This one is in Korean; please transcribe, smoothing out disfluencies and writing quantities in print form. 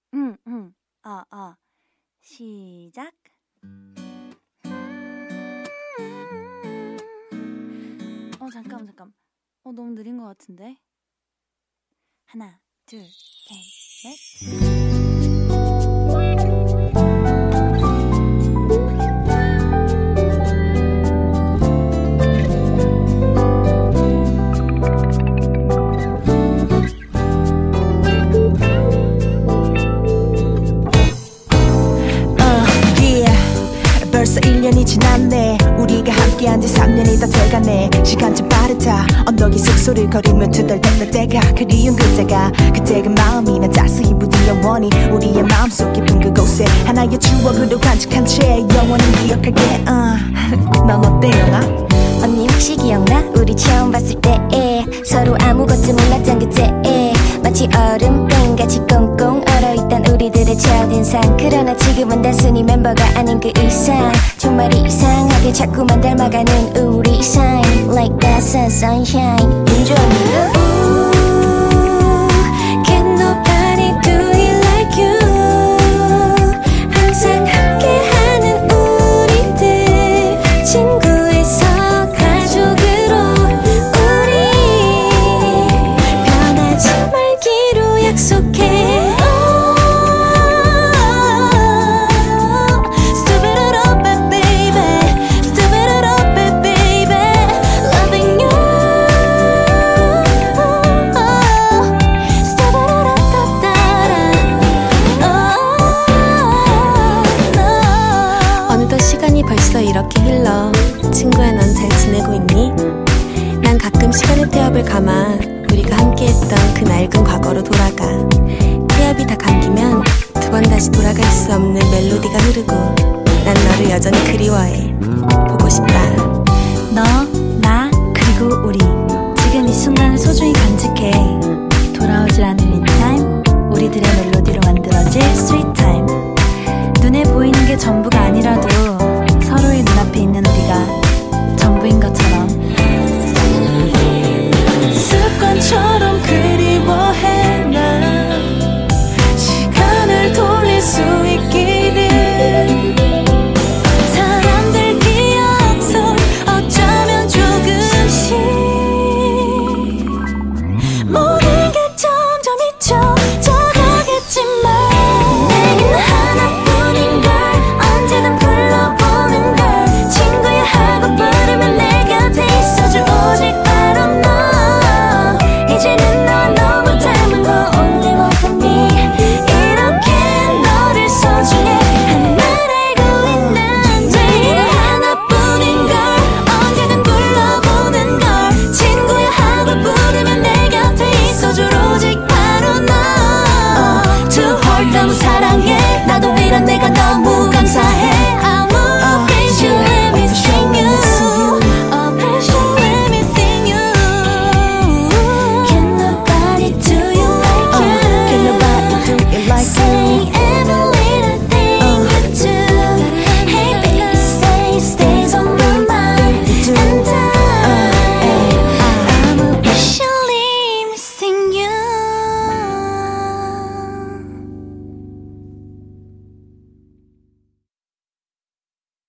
시작. 잠깐. 너무 느린 것 같은데. 하나, 둘, 셋, 넷. 벌써 1년이 지났네. 우리가 함께한 지 3년이 다 돼가네. 시간 참 빠르다. 언덕이 쑥소리를 걸으며 투덜댔던 때가 그리운 그때가 마음이나 자세히 묻은 영원히 우리의 마음속 깊은 그곳에 하나의 추억으로 간직한 채 영원히 기억할게. 넌 어때 영아? 언니 혹시 기억나? 우리 처음 봤을 때 서로 아무것도 몰랐던 그때 마치 얼음땡같이 꽁꽁 얼어있던 우리들의 첫인상. 그러나 지금은 단순히 멤버가 아닌 그 이상 정말 이상하게 자꾸만 닮아가는 우리 사이. Like that sun, sunshine. 인조입니다. Can nobody do it like you. 항상 함께하는 우리들 친구에서 가족으로 우리 변하지 말기로 약속해. 벌써 이렇게 흘러. 친구야, 넌 잘 지내고 있니? 난 가끔 시간의 태엽을 감아 우리가 함께했던 그 낡은 과거로 돌아가. 태엽이 다 감기면 두 번 다시 돌아갈 수 없는 멜로디가 흐르고 난 너를 여전히 그리워해. 보고 싶다. 너, 나, 그리고 우리 지금 이 순간을 소중히 간직해. 돌아오질 않을 이 타임, 우리들의 멜로디로 만들어질 스윗 타임. 눈에 보이는 게 전부가 아니라도